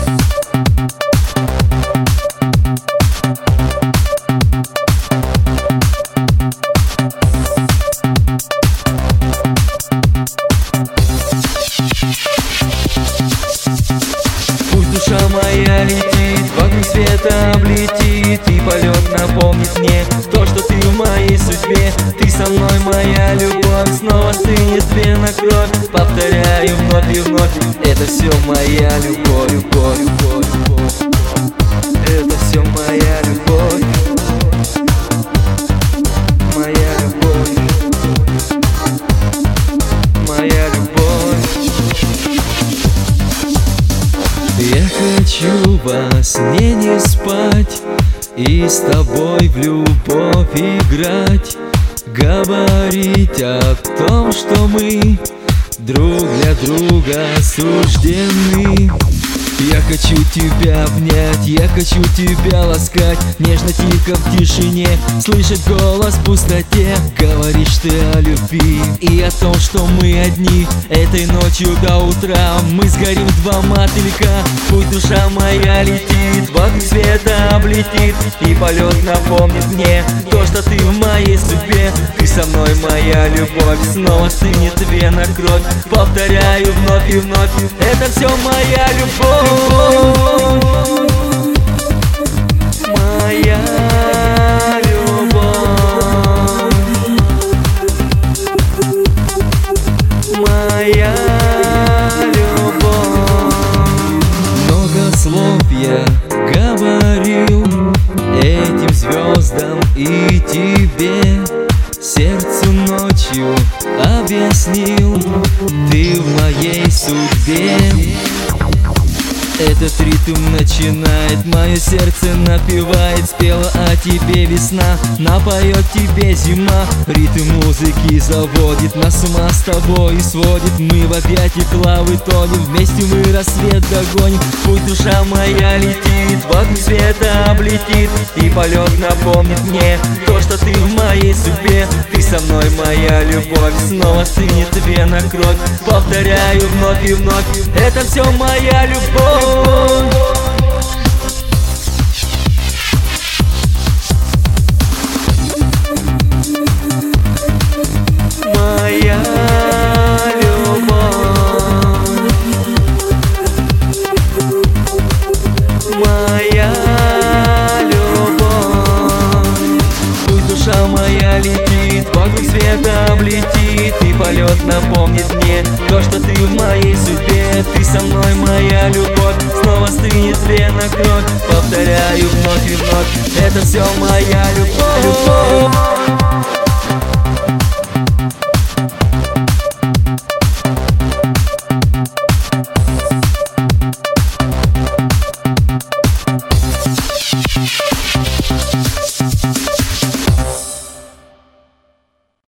Душа моя летит, вокруг света облетит, и полет напомнит мне то, что ты в моей судьбе. Ты со мной, моя любовь, снова стынет вена кровь. Повторяю вновь и вновь, это все моя любовь, любовь, любовь, любовь. Это все моя любовь, моя любовь, моя любовь. Я хочу во сне не спать и с тобой в любовь играть, говорить о том, что мы друг для друга суждены. Я хочу тебя обнять, я хочу тебя ласкать, нежно, тихо, в тишине слышать голос в пустоте. Говоришь ты о любви и о том, что мы одни. Этой ночью до утра мы сгорим два мотылька. Пусть душа моя летит, вокруг света облетит, и полет напомнит мне то, что ты в моей судьбе. Ты со мной, моя любовь, снова стынет вена кровь. Повторяю вновь и вновь, это все моя любовь. Моя любовь, моя любовь. Много слов я говорил этим звездам и тебе, сердцу ночью объяснил, ты в моей судьбе. Этот ритм начинает, мое сердце напевает, спела о тебе весна, напоет тебе зима. Ритм музыки заводит, нас с ума с тобой сводит. Мы в объятиях лавы тонем, вместе мы рассвет догоним. Пусть душа моя летит, вокруг света облетит, и полет напомнит мне то, что ты в моей судьбе. Ты со мной, моя любовь, снова стынет вена кровь. Повторяю вновь и вновь, это все моя любовь. Моя любовь, моя любовь. Пусть душа моя летит, вокруг света облетит, и полет напомнит мне то, что ты в моей судьбе. Ты со мной, моя любовь, снова стынет вена кровь. Повторяю вновь и вновь, это все моя любовь.